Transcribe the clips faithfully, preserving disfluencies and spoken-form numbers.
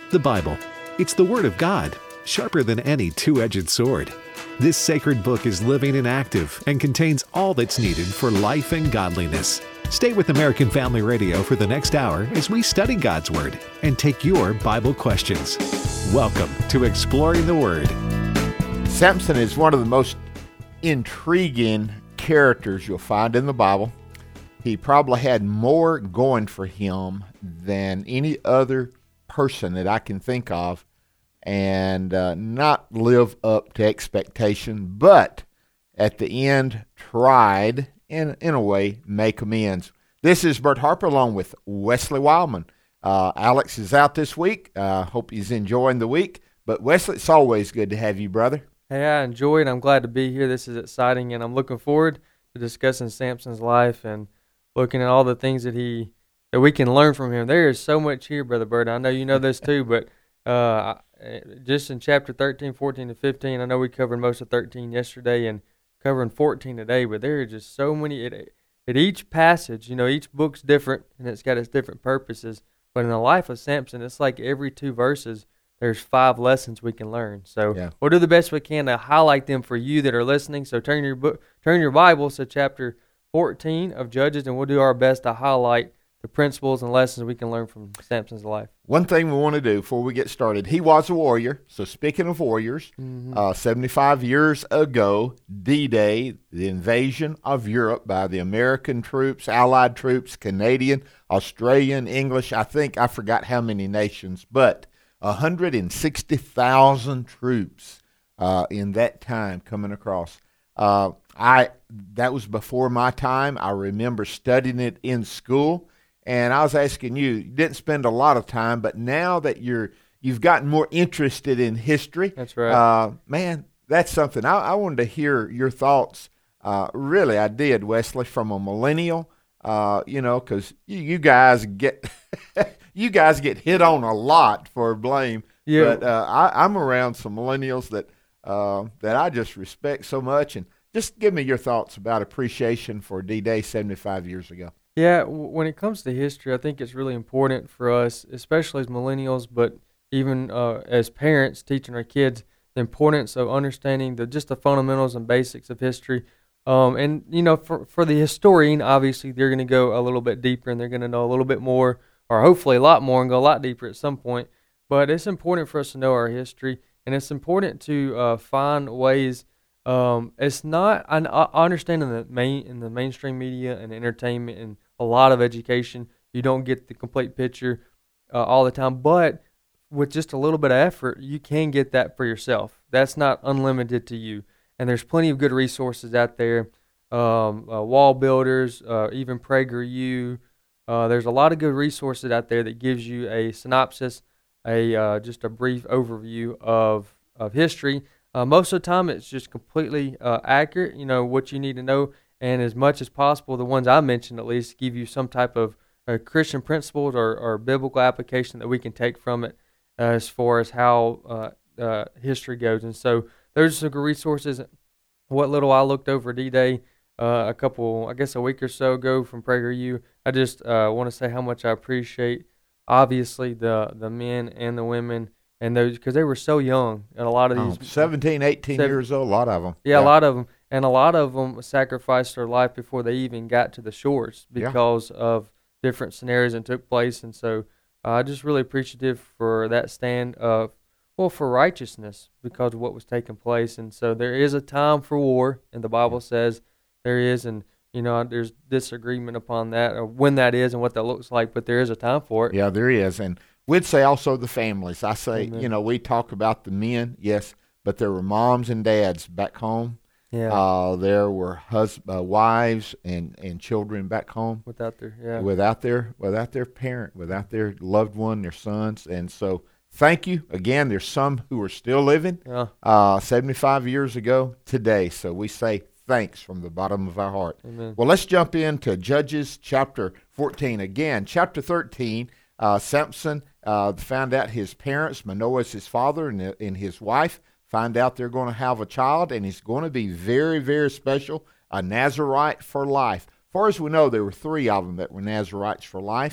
The Bible. It's the Word of God, sharper than any two-edged sword. This sacred book is living and active and contains all that's needed for life and godliness. Stay with American Family Radio for the next hour as we study God's Word and take your Bible questions. Welcome to Exploring the Word. Samson is one of the most intriguing characters you'll find in the Bible. He probably had more going for him than any other person that I can think of, and uh, not live up to expectation, but at the end tried, in, in a way, make amends. This is Bert Harper along with Wesley Wildman. Uh, Alex is out this week. I uh, hope he's enjoying the week. But Wesley, it's always good to have you, brother. Hey, I enjoy it. I'm glad to be here. This is exciting, and I'm looking forward to discussing Samson's life and looking at all the things that he that we can learn from him. There is so much here, Brother Bert. I know you know this too, but uh, just in chapter thirteen, fourteen, and fifteen, I know we covered most of thirteen yesterday and covering fourteen today, but there are just so many. It, at each passage, you know, each book's different, and it's got its different purposes. But in the life of Samson, it's like every two verses, there's five lessons we can learn. So yeah. We'll do the best we can to highlight them for you that are listening. So turn your book, turn your Bibles to chapter fourteen of Judges, and we'll do our best to highlight the principles and lessons we can learn from Samson's life. One thing we want to do before we get started, he was a warrior. So speaking of warriors, mm-hmm. uh, seventy-five years ago, D-Day, the invasion of Europe by the American troops, Allied troops, Canadian, Australian, English, I think I forgot how many nations, but one hundred sixty thousand troops uh, in that time coming across. Uh, I that was before my time. I remember studying it in school. And I was asking you, you didn't spend a lot of time, but now that you're, you've gotten more interested in history. That's right. Uh, man, that's something. I, I wanted to hear your thoughts. Uh, really, I did, Wesley, from a millennial, uh, you know, because you, you guys get you guys get hit on a lot for blame. Yeah. But uh, I, I'm around some millennials that uh, that I just respect so much. And just give me your thoughts about appreciation for D-Day seventy-five years ago. Yeah, when it comes to history, I think it's really important for us, especially as millennials, but even uh, as parents teaching our kids, the importance of understanding the just the fundamentals and basics of history. Um, and, you know, for, for the historian, obviously, they're going to go a little bit deeper, and they're going to know a little bit more, or hopefully a lot more, and go a lot deeper at some point. But it's important for us to know our history, and it's important to uh, find ways. Um, it's not, I, I understand in the main in the mainstream media and entertainment and a lot of education, you don't get the complete picture uh, all the time, but with just a little bit of effort, you can get that for yourself. That's not unlimited to you, and there's plenty of good resources out there, um, uh, Wall Builders, uh, even PragerU. Uh, there's a lot of good resources out there that gives you a synopsis, a uh, just a brief overview of, of history. Uh, most of the time, it's just completely uh, accurate, you know, what you need to know. And as much as possible, the ones I mentioned at least give you some type of uh, Christian principles or, or biblical application that we can take from it uh, as far as how uh, uh, history goes. And so those are some good resources. What little I looked over D-Day uh, a couple, I guess a week or so ago from PragerU, I just uh, want to say how much I appreciate, obviously, the, the men and the women and those, because they were so young. And a lot of these. Oh, seventeen, eighteen seven, years old, a lot of them. Yeah, yeah, a lot of them. And a lot of them sacrificed their life before they even got to the shores because yeah. of different scenarios that took place. And so uh, I just really appreciative for that stand of, well, for righteousness because of what was taking place. And so there is a time for war, and the Bible says there is. And, you know, there's disagreement upon that or when that is and what that looks like, but there is a time for it. Yeah, there is. And we'd say also the families. I say, Amen. You know, we talk about the men, yes, but there were moms and dads back home. Yeah. Uh, there were hus- uh, wives and, and children back home without their yeah. without their without their parent, without their loved one, their sons. And so, thank you again. There's some who are still living yeah. uh, seventy-five years ago today. So we say thanks from the bottom of our heart. Amen. Well, let's jump into Judges chapter fourteen again. Chapter thirteen. Uh, Samson uh, found out his parents, Manoah is his father, and, and his wife. Find out they're going to have a child, and he's going to be very, very special, a Nazarite for life. As far as we know, there were three of them that were Nazarites for life.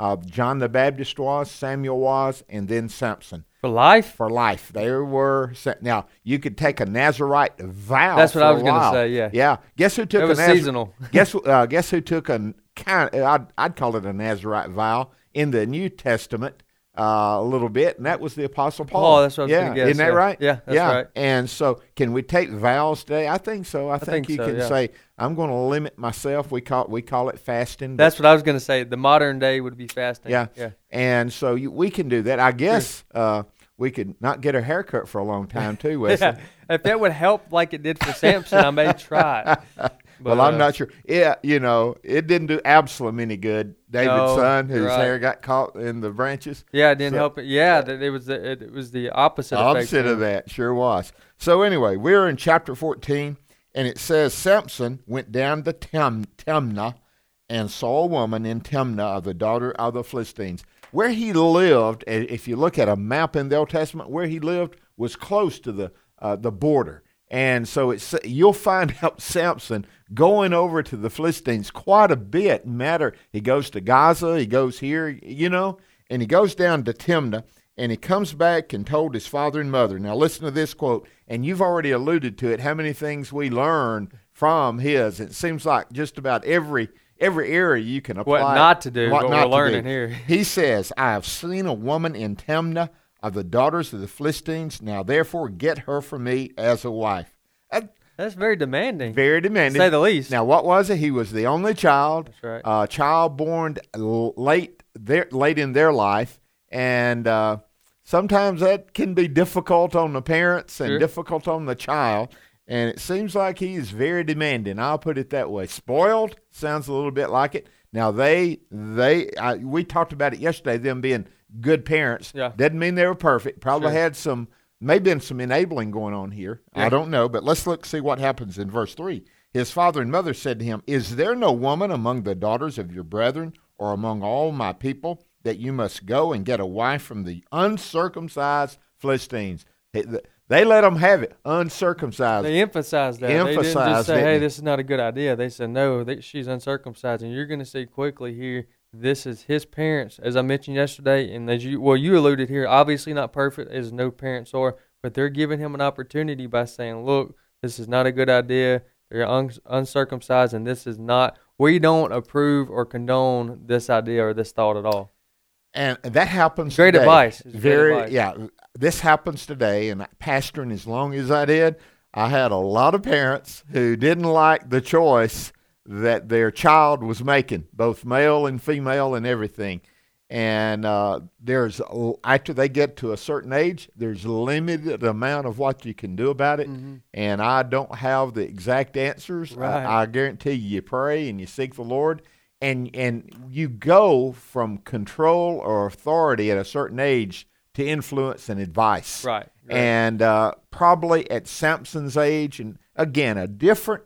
Uh, John the Baptist was, Samuel was, and then Samson. For life? For life. There were, now, you could take a Nazarite vow. That's what for I was a going to while. say, yeah. Yeah. Guess who took It was a Nazarite? seasonal. guess, uh, guess who took a kind of, I'd, I'd call it a Nazarite vow in the New Testament uh, a little bit, and that was the Apostle Paul. Oh, that's what I was yeah. going to guess. Isn't that yeah. right? Yeah, that's yeah. right. And so, can we take vows today? I think so. I, think, think you so, can yeah. say, I'm going to limit myself. We call we call it fasting. That's what I was going to say. The modern day would be fasting. Yeah. Yeah. And so you, we can do that. I guess uh, we could not get a haircut for a long time too, Wesley. Yeah. If that would help like it did for Samson, I may try it. But, well, I'm uh, not sure. Yeah, you know, it didn't do Absalom any good. David's No, son, you're whose right. hair got caught in the branches. Yeah, it didn't So- help it. Yeah, that it was the, it, it was the opposite. effect Opposite to of him. that, sure was. So anyway, we're in chapter fourteen, and it says Samson went down to Tim, Timnah and saw a woman in Timnah of the daughter of the Philistines. Where he lived, and if you look at a map in the Old Testament, where he lived was close to the uh, the border. And so it's you'll find out Samson going over to the Philistines quite a bit. Matter he goes to Gaza, he goes here, you know, and he goes down to Timnah, and he comes back and told his father and mother. Now listen to this quote, and you've already alluded to it. How many things we learn from his? It seems like just about every every area you can apply. What not to do, what what not we're to learning do. here. He says, "I have seen a woman in Timnah of the daughters of the Philistines. Now therefore get her for me as a wife." That, That's very demanding. very demanding. To say the least. Now, what was it? He was the only child. That's right. Uh, child born l- late, there, late in their life, and uh, sometimes that can be difficult on the parents and Sure. difficult on the child. And it seems like he's very demanding. I'll put it that way. Spoiled sounds a little bit like it. Now they they I, we talked about it yesterday. Them being good parents Yeah. doesn't mean they were perfect. Probably Sure. had some. Maybe been some enabling going on here. Yeah. I don't know, but let's look see what happens in verse three. His father and mother said to him, "Is there no woman among the daughters of your brethren or among all my people that you must go and get a wife from the uncircumcised Philistines?" They let them have it, uncircumcised. They emphasized that. They didn't Emphasized, just say, didn't hey, they? this is not a good idea. They said, no, they, she's uncircumcised. And you're going to see quickly here, this is his parents, as I mentioned yesterday. And as you, well, you alluded here, obviously not perfect, as no parents are, but they're giving him an opportunity by saying, look, this is not a good idea. They're un- uncircumcised, and this is not, we don't approve or condone this idea or this thought at all. And that happens Great today. advice. It's great Very, advice. yeah. This happens today, and pastoring as long as I did, I had a lot of parents who didn't like the choice that their child was making, both male and female and everything. And uh, there's after they get to a certain age, there's a limited amount of what you can do about it. Mm-hmm. And I don't have the exact answers. Right. I, I guarantee you, you pray and you seek the Lord. And and you go from control or authority at a certain age to influence and advice. Right. right. And uh, probably at Samson's age, and again, a different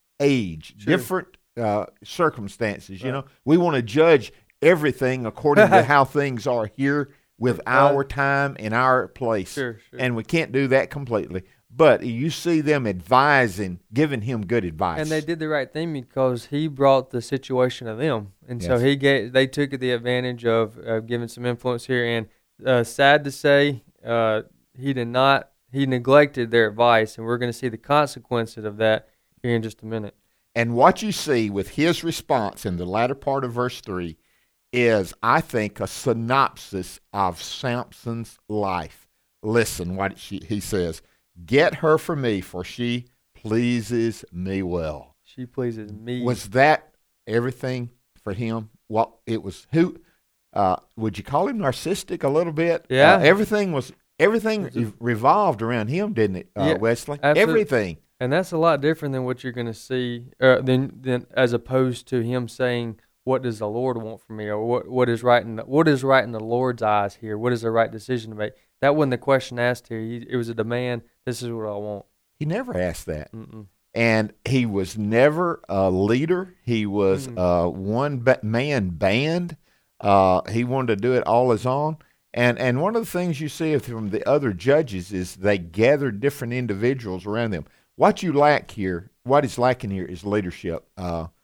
age, Sure. different uh, circumstances. You Right. know, we want to judge everything according to how things are here with Right. our time and our place. Sure, sure. And we can't do that completely. But you see them advising, giving him good advice. And they did the right thing because he brought the situation to them, and so Yes. he gave. They took the advantage of uh, giving some influence here. And uh, sad to say, uh, he did not. He neglected their advice, and we're going to see the consequences of that here in just a minute. And what you see with his response in the latter part of verse three is, I think, a synopsis of Samson's life. Listen what she, he says. "Get her for me, for she pleases me well." She pleases me. Was that everything for him? Well, it was who? Uh, would you call him narcissistic a little bit? Yeah. Uh, everything was everything ev- revolved around him, didn't it, uh, Yeah, Wesley? absolutely. Everything. And that's a lot different than what you're going to see, uh, than than as opposed to him saying, "What does the Lord want from me?" or "What what is right in the, what is right in the Lord's eyes here? What is the right decision to make?" That wasn't the question asked here. He, it was a demand. This is what I want. He never asked that. Mm-mm. And he was never a leader. He was Mm. a one-man band. Uh, he wanted to do it all his own. And and one of the things you see from the other judges is they gathered different individuals around them. What you lack here, what is lacking here is leadership. Uh,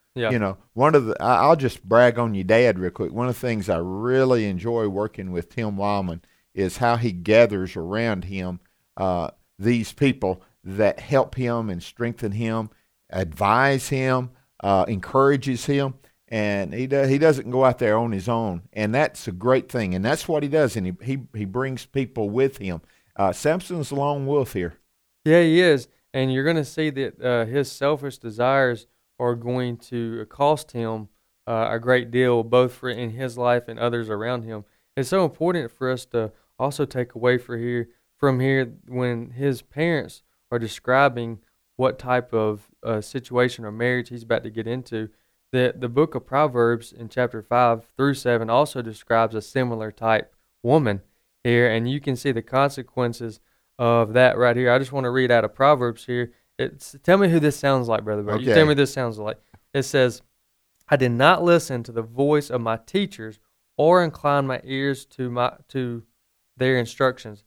Yeah. You know, one of the, I- I'll just brag on your dad real quick. One of the things I really enjoy working with Tim Wyman is how he gathers around him uh, these people that help him and strengthen him, advise him, uh, encourages him. And he does, he doesn't go out there on his own, and that's a great thing. And that's what he does, and he he, he brings people with him. Uh, Samson's a lone wolf here. Yeah, he is. And you're going to see that uh, his selfish desires are going to cost him uh, a great deal, both for in his life and others around him. It's so important for us to also take away for here, from here when his parents are describing what type of uh, situation or marriage he's about to get into. The, the book of Proverbs in chapter five through seven also describes a similar type woman here, and you can see the consequences of that right here. I just want to read out of Proverbs here. It's, tell me who this sounds like, Brother Bear. Okay. You tell me who this sounds like. It says, I did not listen to the voice of my teachers or incline my ears to my to their instructions.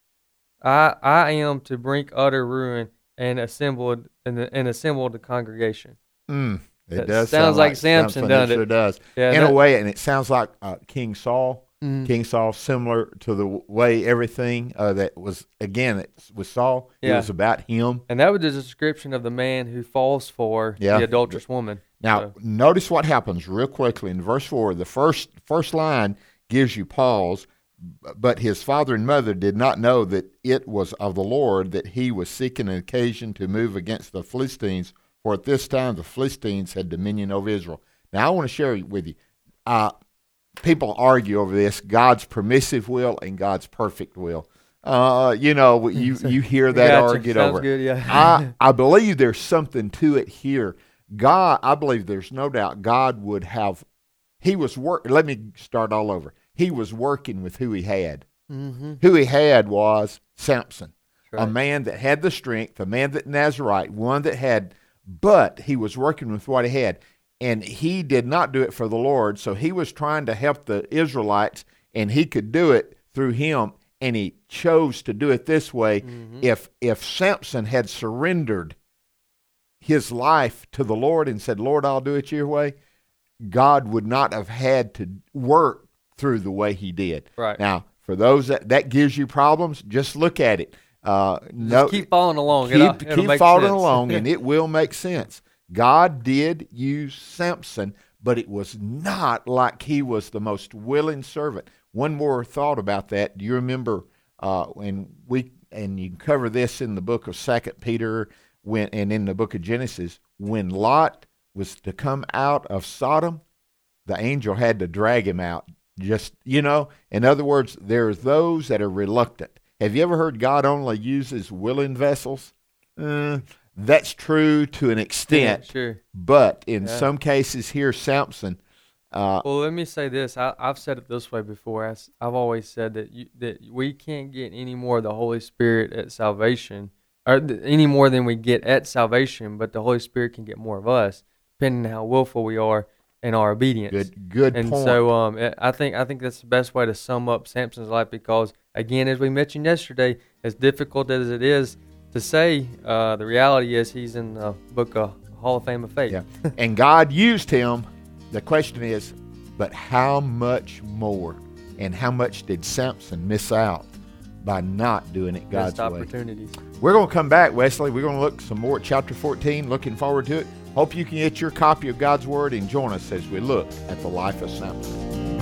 I I am to bring utter ruin and assembled and, and assembled the congregation. Mm. It That does sounds sound like Samson, doesn't it? it? Sure does. Yeah, In that- a way, and it sounds like uh, King Saul. Mhm. King Saul, similar to the w- way everything uh, that was, again, it, with Saul, it Yeah. was about him. And that was a description of the man who falls for Yeah. the adulterous woman. Now, So, notice what happens real quickly in verse four. The first first line gives you pause, b- but his father and mother did not know that it was of the Lord that he was seeking an occasion to move against the Philistines, for at this time the Philistines had dominion over Israel. Now, I want to share with you. Uh, people argue over this, God's permissive will and God's perfect will. Uh, you know, you, you hear that Gotcha. argued Sounds over. good, yeah. I, I believe there's something to it here. God, I believe there's no doubt God would have, he was work. Let me start all over. He was working with who he had. mm-hmm. Who he had was Samson, Right. a man that had the strength, a man that Nazarite, one that had, but he was working with what he had. And he did not do it for the Lord, so he was trying to help the Israelites, and he could do it through him, and he chose to do it this way. Mm-hmm. If if Samson had surrendered his life to the Lord and said, Lord, I'll do it your way, God would not have had to work through the way he did. Right. Now, for those that, that gives you problems, just look at it. Uh, no, Just keep following along. Keep, It'll, it'll keep make following sense. along, and it will make sense. God did use Samson, but it was not like he was the most willing servant. One more thought about that. Do you remember uh, when we, and you can cover this in the book of Second Peter when, and in the book of Genesis, when Lot was to come out of Sodom, the angel had to drag him out. Just, you know, in other words, there's those that are reluctant. Have you ever heard God only uses willing vessels? Uh, that's true to an extent, Yeah, sure. but in Yeah. some cases here, Samson, uh, Well, let me say this. I, I've said it this way before. I, have always said that you, that we can't get any more of the Holy Spirit at salvation, or th- any more than we get at salvation, but the Holy Spirit can get more of us, depending on how willful we are in our obedience. good, good And point. so, um, it- I think I think that's the best way to sum up Samson's life because, again, as we mentioned yesterday, as difficult as it is to say, uh, the reality is he's in the book of Hall of Fame of Faith. Yeah. And God used him. The question is, but how much more? And how much did Samson miss out by not doing it God's Missed way? opportunities. We're going to come back, Wesley. We're going to look some more at chapter fourteen. Looking forward to it. Hope you can get your copy of God's Word and join us as we look at the life of Samson.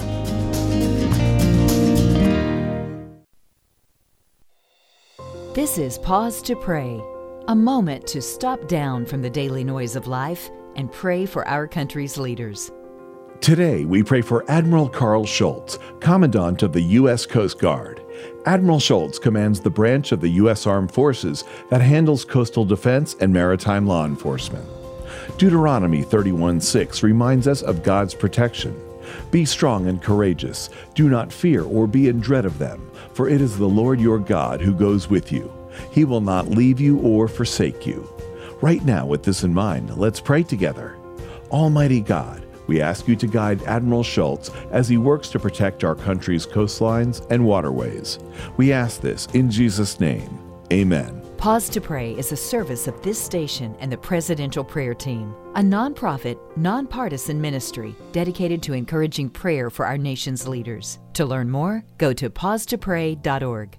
This is Pause to Pray, a moment to stop down from the daily noise of life and pray for our country's leaders. Today, we pray for Admiral Carl Schultz, Commandant of the U S Coast Guard. Admiral Schultz commands the branch of the U S Armed Forces that handles coastal defense and maritime law enforcement. Deuteronomy thirty-one six reminds us of God's protection. Be strong and courageous. Do not fear or be in dread of them, for it is the Lord your God who goes with you. He will not leave you or forsake you. Right now, with this in mind, let's pray together. Almighty God, we ask you to guide Admiral Schultz as he works to protect our country's coastlines and waterways. We ask this in Jesus' name. Amen. Pause to Pray is a service of this station and the Presidential Prayer Team, a nonprofit, nonpartisan ministry dedicated to encouraging prayer for our nation's leaders. To learn more, go to pause to pray dot org.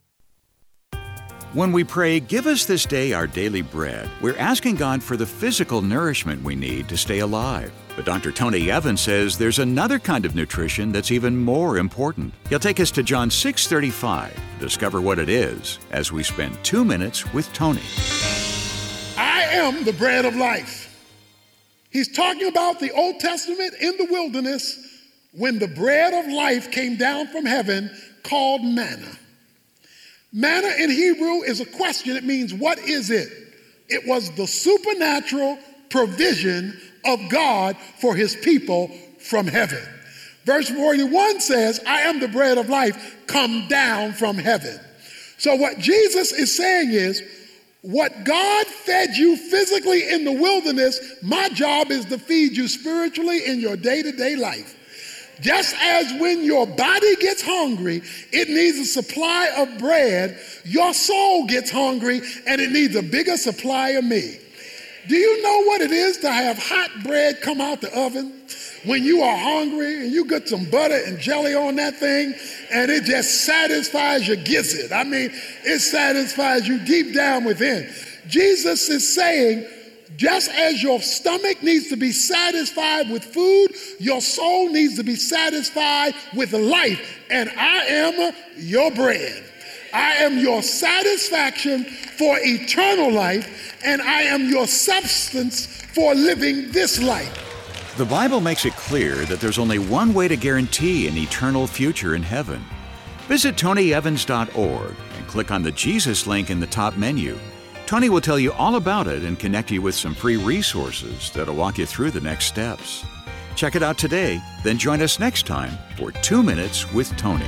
When we pray, "Give us this day our daily bread," we're asking God for the physical nourishment we need to stay alive. But Doctor Tony Evans says there's another kind of nutrition that's even more important. He'll take us to John six thirty-five to discover what it is as we spend two minutes with Tony. I am the bread of life. He's talking about the Old Testament in the wilderness when the bread of life came down from heaven called manna. Manna in Hebrew is a question. It means, what is it? It was the supernatural provision of God for his people from heaven. Verse forty-one says, I am the bread of life come down from heaven. So what Jesus is saying is, what God fed you physically in the wilderness, my job is to feed you spiritually in your day-to-day life. Just as when your body gets hungry, it needs a supply of bread, your soul gets hungry and it needs a bigger supply of me. Do you know what it is to have hot bread come out the oven when you are hungry and you get some butter and jelly on that thing and it just satisfies your gizzard? I mean, it satisfies you deep down within. Jesus is saying, just as your stomach needs to be satisfied with food, your soul needs to be satisfied with life. And I am your bread. I am your satisfaction for eternal life, and I am your substance for living this life. The Bible makes it clear that there's only one way to guarantee an eternal future in heaven. Visit tony evans dot org and click on the Jesus link in the top menu. Tony will tell you all about it and connect you with some free resources that'll walk you through the next steps. Check it out today, then join us next time for Two Minutes with Tony.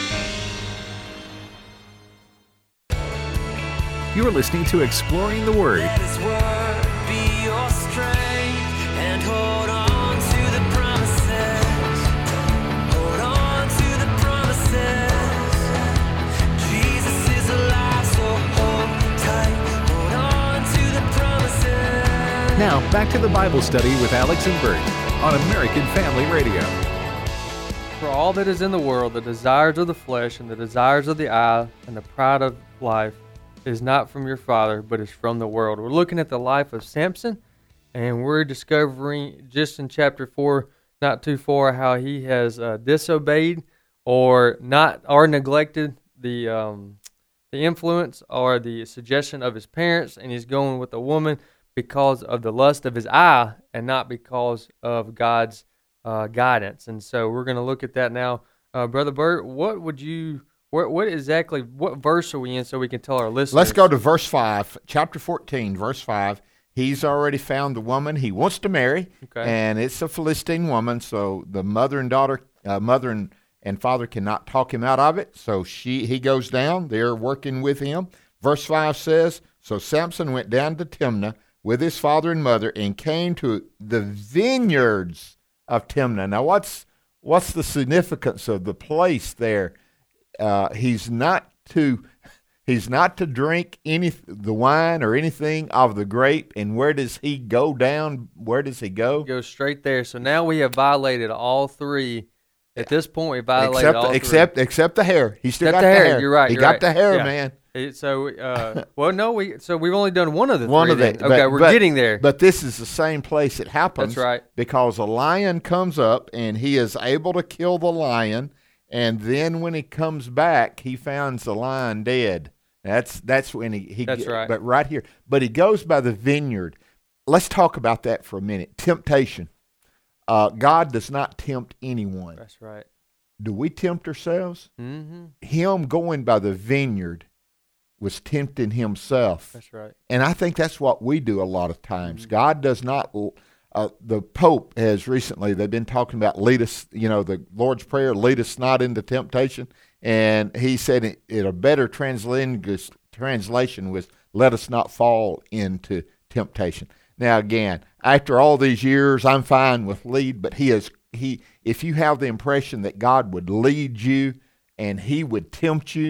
You're listening to Exploring the Word. Let His word be your strength and hold on to the promises. Hold on to the promises. Jesus is alive, so hold tight. Hold on to the promises. Now, back to the Bible study with Alex and Bert on American Family Radio. For all that is in the world, the desires of the flesh and the desires of the eye and the pride of life is not from your Father, but is from the world. We're looking at the life of Samson, and we're discovering just in chapter four, not too far, how he has uh, disobeyed or not or neglected the um, the influence or the suggestion of his parents, and he's going with a woman because of the lust of his eye and not because of God's uh, guidance. And so we're going to look at that now. Uh, Brother Bert, what would you... What, what exactly, what verse are we in so we can tell our listeners? Let's go to verse five, chapter fourteen, verse five. He's already found the woman he wants to marry, okay. And it's a Philistine woman, so the mother and daughter, uh, mother and, and father cannot talk him out of it, so she he goes down. They're working with him. Verse five says, so Samson went down to Timnah with his father and mother and came to the vineyards of Timnah. Now, what's what's the significance of the place there? Uh, he's not to he's not to drink any the wine or anything of the grape. And where does he go down? Where does he go? He goes straight there. So now we have violated all three. At this point, we violated except, all except, three. Except the hair. He still except got the the hair. hair. You're right. He you're got right. the hair, yeah. man. It, so, uh, well, no, we so we've only done one of the one three. of the, then. Okay, but, we're but, getting there. But this is the same place it happens. That's right. Because a lion comes up and he is able to kill the lion. And then when he comes back, he finds the lion dead. That's that's when he, he That's right. But right here. But he goes by the vineyard. Let's talk about that for a minute. Temptation. Uh, God does not tempt anyone. That's right. Do we tempt ourselves? Mm-hmm. Him going by the vineyard was tempting himself. That's right. And I think that's what we do a lot of times. Mm-hmm. God does not... Uh, the Pope has recently, they've been talking about lead us, you know, the Lord's Prayer, lead us not into temptation. And he said it, it a better translinguist translation was let us not fall into temptation. Now, again, after all these years, I'm fine with lead, but he is, he, if you have the impression that God would lead you and he would tempt you,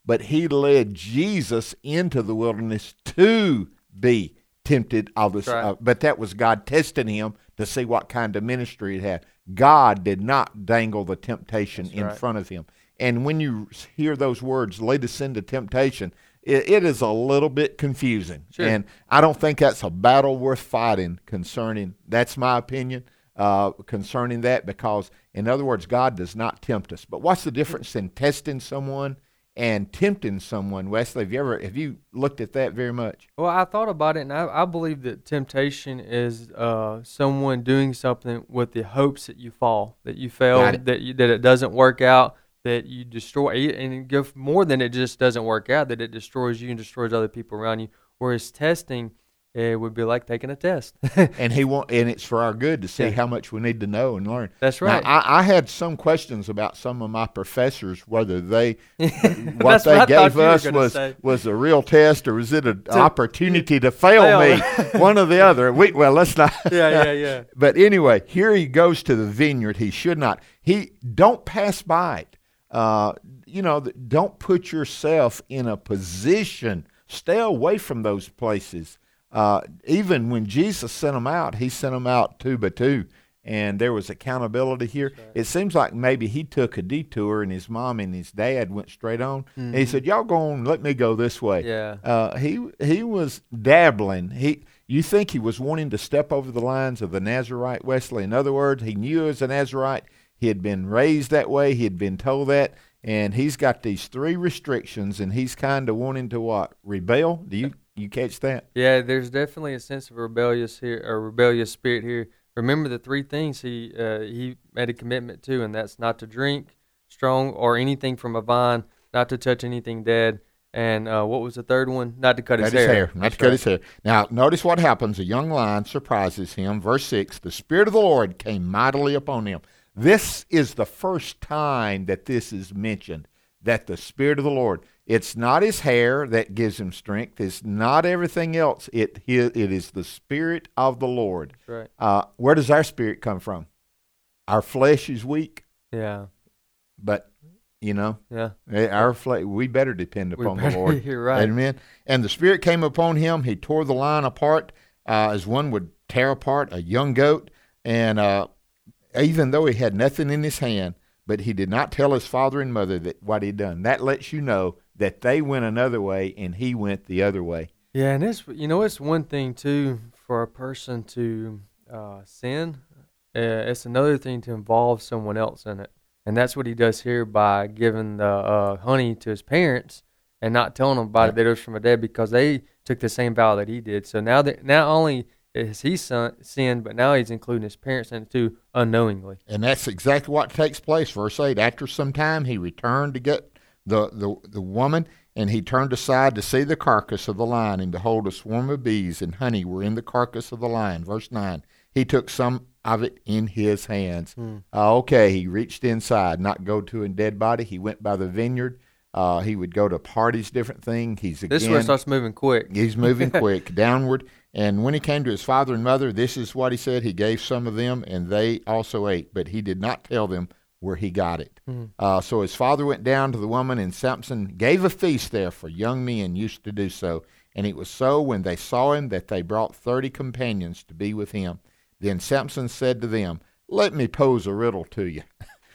but he led Jesus into the wilderness to be tempted of this. Right. Uh, but that was God testing him to see what kind of ministry he had. God did not dangle the temptation That's in right. front of him. And when you hear those words, lead us into temptation, it, it is a little bit confusing. Sure. And I don't think that's a battle worth fighting concerning, that's my opinion, uh, concerning that, because, in other words, God does not tempt us. But what's the difference in testing someone and tempting someone, Wesley? Have you ever have you looked at that very much? Well, I thought about it, and I, I believe that temptation is uh, someone doing something with the hopes that you fall, that you fail, Got it. that you, that it doesn't work out, that you destroy, and give more than it just doesn't work out, that it destroys you and destroys other people around you. Whereas testing, it would be like taking a test. And he want, and it's for our good to see Yeah. how much we need to know and learn. That's Now, right. I, I had some questions about some of my professors, whether they what That's they what I thought gave you were us gonna was say. was a real test, or was it an opportunity to fail, fail. me? One or the other. We, well, let's not. Yeah, yeah, yeah. But anyway, here he goes to the vineyard. He should not. He don't pass by it. Uh, you know, th- don't put yourself in a position. Stay away from those places. Uh, even when Jesus sent them out, he sent them out two by two, and there was accountability here. It seems like maybe he took a detour, and his mom and his dad went straight on. And he said, "Y'all go on, let me go this way." Yeah. Uh, he he was dabbling. He you think he was wanting to step over the lines of the Nazarite, Wesley? In other words, he knew he was a Nazarite. He had been raised that way. He had been told that. And he's got these three restrictions, and he's kind of wanting to what? Rebel? Do you you catch that? Yeah, there's definitely a sense of rebellious here, a rebellious spirit here. Remember the three things he uh, he made a commitment to, and that's not to drink strong or anything from a vine, not to touch anything dead, and uh, what was the third one? Not to cut his Cut his hair. hair. Not That's to cut right. his hair. Now, notice what happens. A young lion surprises him. Verse six, the Spirit of the Lord came mightily upon him. This is the first time that this is mentioned, that the Spirit of the Lord. It's not his hair that gives him strength. It's not everything else. It it is the Spirit of the Lord. That's right. Uh, where does our spirit come from? Our flesh is weak, Yeah, but, you know, yeah. eh, our flesh, we better depend We upon the better- Lord. you're right. Amen. And the Spirit came upon him. He tore the lion apart uh, as one would tear apart a young goat. And uh, even though he had nothing in his hand, but he did not tell his father and mother that what he'd done. That lets you know that they went another way and he went the other way. Yeah, and it's you know it's one thing too for a person to uh, sin. Uh, it's another thing to involve someone else in it, and that's what he does here by giving the uh, honey to his parents and not telling them about it that it was from a dad, because they took the same vow that he did. So now that not only is he son, sinned, but now he's including his parents in it too, unknowingly. And that's exactly what takes place. Verse eight, after some time he returned to get the, the, the woman, and he turned aside to see the carcass of the lion, and behold, a swarm of bees and honey were in the carcass of the lion. Verse nine, he took some of it in his hands. Mm. Uh, okay, he reached inside, not go to a dead body. He went by the vineyard. Uh, he would go to parties, different thing. He's again, This one starts moving quick. he's moving quick downward. And when he came to his father and mother, this is what he said. He gave some of them, and they also ate, but he did not tell them where he got it. Mm. Uh, so his father went down to the woman, and Samson gave a feast there, for young men used to do so. And it was so when they saw him that they brought thirty companions to be with him. Then Samson said to them, let me pose a riddle to you.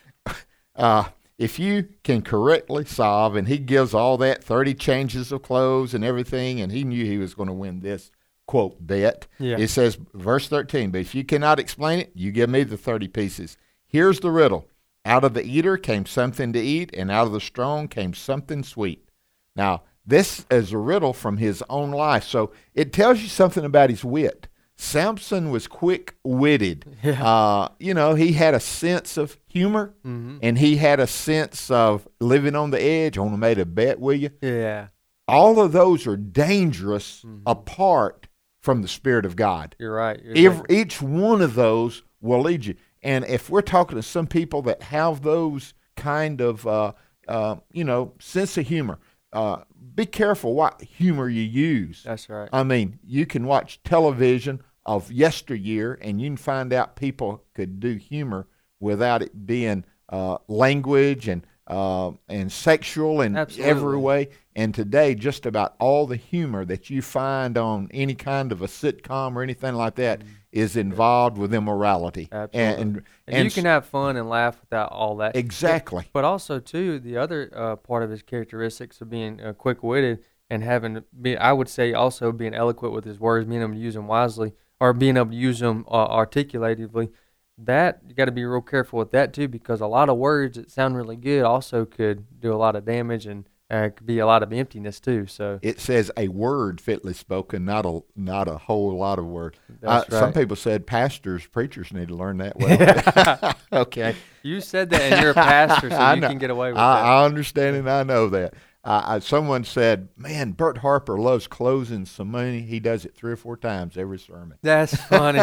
uh, if you can correctly solve, and he gives all that, thirty changes of clothes and everything, and he knew he was going to win this, quote, bet. Yeah. It says, verse thirteen, but if you cannot explain it, you give me the thirty pieces. Here's the riddle. Out of the eater came something to eat, and out of the strong came something sweet. Now, this is a riddle from his own life, so it tells you something about his wit. Samson was quick-witted. Yeah. Uh, you know, he had a sense of humor, Mhm. and he had a sense of living on the edge. I want to make a bet with you. Yeah, All of those are dangerous Mhm. apart from the Spirit of God. you're right. You're Every, each one of those will lead you. And if we're talking to some people that have those kind of, uh, uh, you know, sense of humor, uh, be careful what humor you use. That's right. I mean, you can watch television of yesteryear, and you can find out people could do humor without it being uh, language and uh, and sexual in Absolutely. every way. And today, just about all the humor that you find on any kind of a sitcom or anything like that mm-hmm. is involved with immorality. Absolutely. And, and, and, and you can have fun and laugh without all that. Exactly. But, but also, too, the other uh, part of his characteristics of being uh, quick-witted and having, be, I would say, also being eloquent with his words, being able to use them wisely, or being able to use them uh, articulatively. That, you got to be real careful with that, too, because a lot of words that sound really good also could do a lot of damage and Uh, it could be a lot of emptiness too. So it says a word fitly spoken, not a not a whole lot of words. That's uh, right. Some people said pastors, preachers need to learn that well. Okay, you said that, and you're a pastor, so I you know. can get away with I, that. I understand and I know that. Uh, I, someone said, "Man, Bert Harper loves closing some money. He does it three or four times every sermon." That's funny.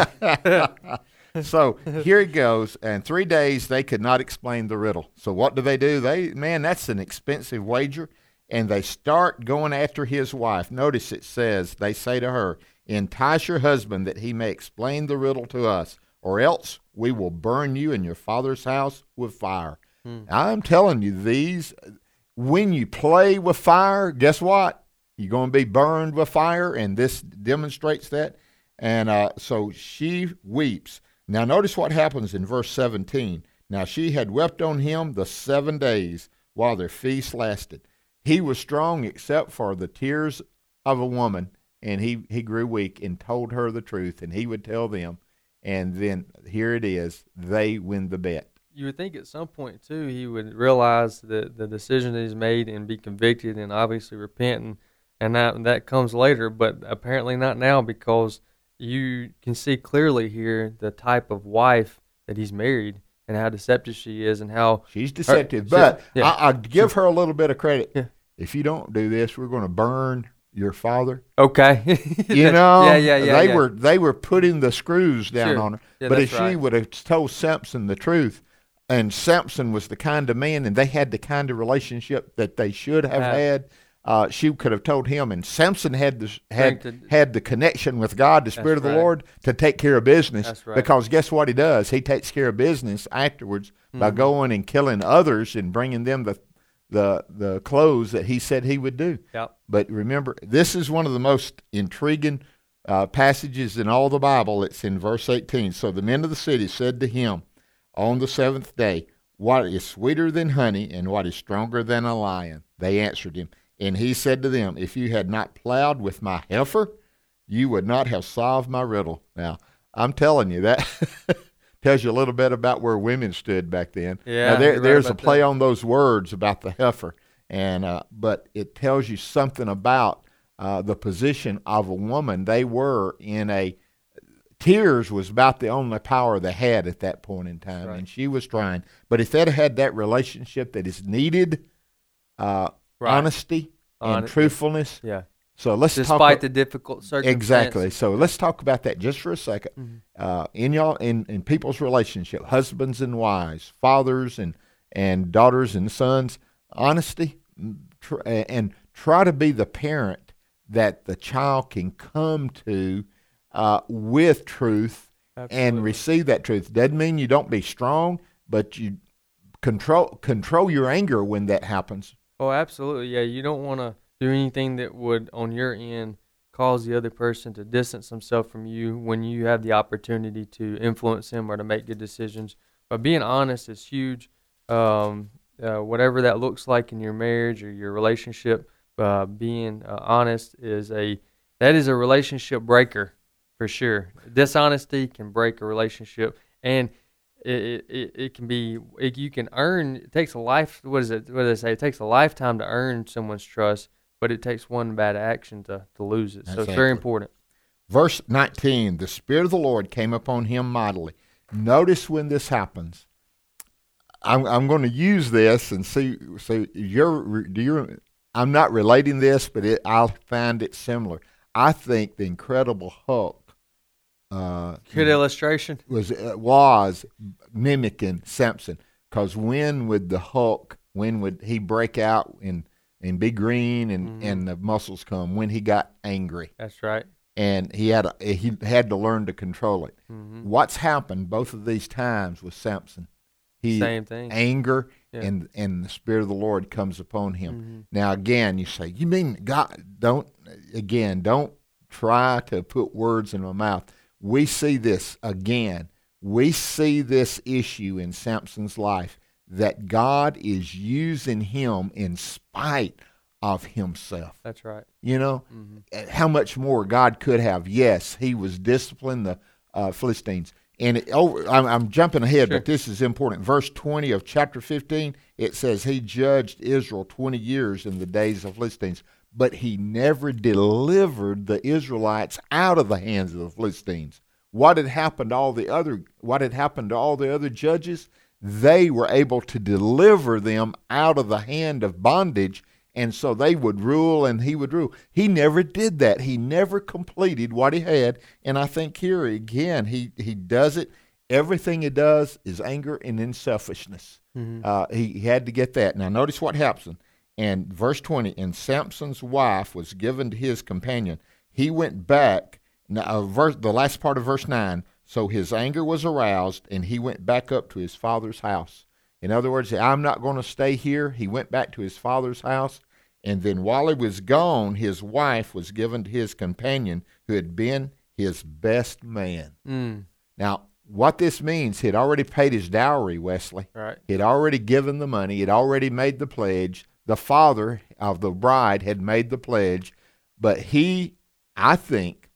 So here it goes. And three days they could not explain the riddle. So what do they do? They man, that's an expensive wager. And they start going after his wife. Notice it says, they say to her, "Entice your husband that he may explain the riddle to us, or else we will burn you and your father's house with fire." Hmm. I'm telling you, these, when you play with fire, guess what? You're going to be burned with fire, and this demonstrates that. And uh, so she weeps. Now notice what happens in verse seventeen. "Now she had wept on him the seven days while their feast lasted. He was strong except for the tears of a woman, and he, he grew weak and told her the truth, and he would tell them." And then here it is. They win the bet. You would think at some point, too, he would realize the, the decision that he's made and be convicted and obviously repent, and, and that, that comes later, but apparently not now, because you can see clearly here the type of wife that he's married and how deceptive she is and how she's deceptive. Her, but she, yeah. I, I'd give her a little bit of credit. Yeah. If you don't do this, we're going to burn your father. Okay. You know, yeah, yeah, yeah. They yeah. were they were putting the screws down sure. on her. Yeah, but that's if she right. would have told Samson the truth, and Samson was the kind of man, and they had the kind of relationship that they should have Uh, had, uh, she could have told him. And Samson had the had to, had the connection with God, the Spirit of the right. Lord, to take care of business. That's right. Because guess what he does? He takes care of business afterwards mm-hmm. by going and killing others and bringing them the the the clothes that he said he would do. Yep. But remember, this is one of the most intriguing uh, passages in all the Bible. It's in verse eighteen. "So the men of the city said to him on the seventh day, 'What is sweeter than honey, and what is stronger than a lion?' They answered him. And he said to them, 'If you had not plowed with my heifer, you would not have solved my riddle.'" Now, I'm telling you, that tells you a little bit about where women stood back then. Yeah, now, there, you're right there's a about play that. on those words about the heifer, and uh, but it tells you something about uh, the position of a woman. They were in a tears was about the only power they had at that point in time, Right. and she was trying. But if they'd had that relationship that is needed, uh, Right. honesty and Honest- truthfulness. Yeah. So let's Despite talk. the difficult circumstances. Exactly. So let's talk about that just for a second. Mm-hmm. Uh, in y'all, in, in people's relationship, husbands and wives, fathers and and daughters and sons, honesty, tr- and try to be the parent that the child can come to uh, with truth and Absolutely. receive that truth. Doesn't mean you don't be strong, but you control control your anger when that happens. Oh, absolutely. Yeah, you don't want to do anything that would, on your end, cause the other person to distance themselves from you when you have the opportunity to influence them or to make good decisions. But being honest is huge. Um, uh, whatever that looks like in your marriage or your relationship, uh, being uh, honest is a that is a relationship breaker for sure. Dishonesty can break a relationship, and It, it it can be it, you can earn. It takes a life. What is it? What do they say? It takes a lifetime to earn someone's trust, but it takes one bad action to, to lose it. So Exactly. it's very important. Verse nineteen, "The Spirit of the Lord came upon him mightily." Notice when this happens. I'm I'm going to use this and see. So you're do you? I'm not relating this, but it, I'll find it similar. I think the Incredible Hulk uh, Good illustration. was uh, was mimicking Samson, because when would the Hulk? When would he break out and and be green and, Mhm. and the muscles come? When he got angry. That's right. And he had a, he had to learn to control it. Mhm. What's happened both of these times with Samson? He Same thing. anger Yeah. and and the Spirit of the Lord comes upon him. Mm-hmm. Now, again, you say, you mean God? Don't, again, don't try to put words in my mouth. We see this again. We see this issue in Samson's life, that God is using him in spite of himself. That's right. You know, Mm-hmm. how much more God could have. Yes, he was disciplining the uh, Philistines. And it, oh, I'm, I'm jumping ahead, Sure. but this is important. Verse twenty of chapter fifteen, it says, he judged Israel twenty years in the days of Philistines, but he never delivered the Israelites out of the hands of the Philistines. What had happened to all the other, what had happened to all the other judges? They were able to deliver them out of the hand of bondage, and so they would rule and he would rule. He never did that. He never completed what he had. And I think here again, he, he does it. Everything he does is anger and in selfishness. Mm-hmm. Uh, he, he had to get that. Now notice what happens. And verse twenty, and Samson's wife was given to his companion. He went back, now, uh, verse, the last part of verse nine, so his anger was aroused, and he went back up to his father's house. In other words, I'm not going to stay here. He went back to his father's house, and then while he was gone, his wife was given to his companion, who had been his best man. Mm. Now, what this means, he'd already paid his dowry, Wesley. Right. He'd already given the money. He'd already made the pledge. The father of the bride had made the pledge, but he, I think,